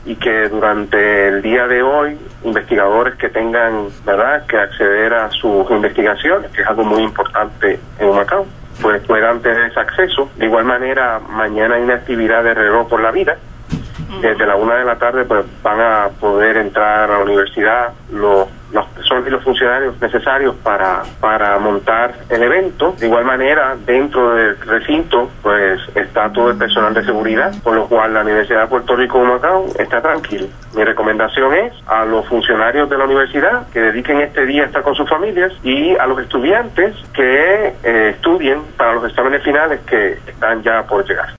y que durante el día de hoy investigadores que tengan, ¿verdad?, que acceder a sus investigaciones, que es algo muy importante en Humacao, pues puedan tener ese acceso. De igual manera, mañana hay una actividad de reloj por la vida. Desde la 1 de la tarde pues van a poder entrar a la universidad las personas y los funcionarios necesarios para montar el evento. De igual manera, dentro del recinto pues está todo el personal de seguridad, por lo cual la Universidad de Puerto Rico Humacao está tranquilo. Mi recomendación es a los funcionarios de la universidad que dediquen este día a estar con sus familias, y a los estudiantes que estudien para los exámenes finales que están ya por llegar.